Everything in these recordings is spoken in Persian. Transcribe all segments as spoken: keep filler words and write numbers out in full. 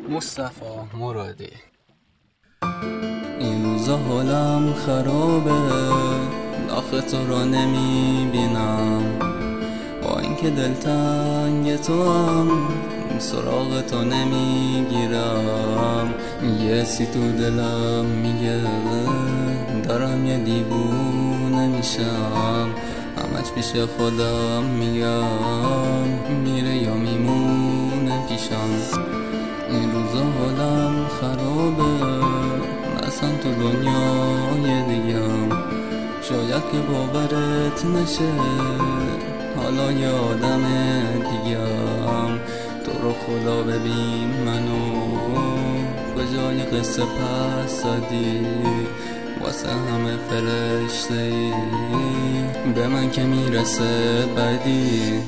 مصطفی مرادی. این روزا حالم خرابه، آخه تو را نمیبینم، با اینکه دلتنگ تو هم سراغ تو نمیگیرم. یه سی تو دلم میگه دارم یه دیوونه میشم، همش پیش خودم میگم میره یا میمونه پیشم. این روزا حالم خرابه، اصلا تو دنیای دیگم، شاید که باورت نشه حالا یه آدم دیگم. تو رو خدا ببین منو کجای قصه پس زدی، واسه همه فرشته ای، به من که میرسه بدی.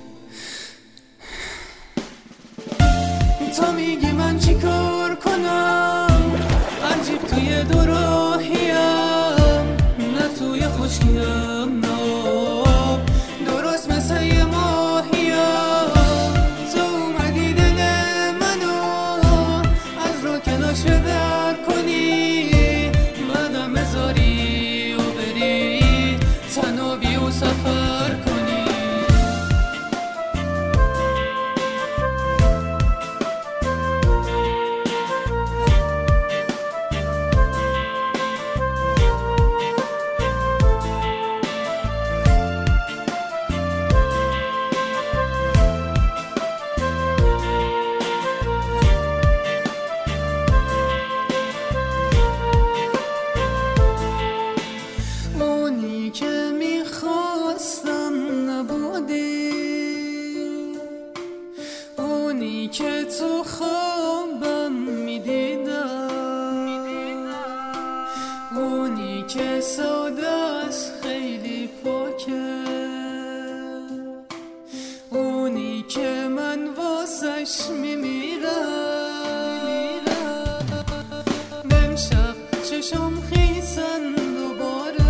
تو میگی من چی کار کنم، عجیب توی دو راهیم، نه توی خشکیم نه درست مثل یه ماهیم. تو اومدی دل منو از رو کلاش در کنی، بعدم بذاری و بری تنها بی و سفر کنی. که میخواستم نبودی، اونی که تو خوابم میدیدم، اونی که ساده است خیلی پاکه، اونی که من واسش میمیرم. امشب چشم خیسن دوباره،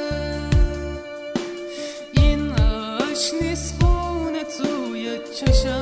نیست خونه توی چشم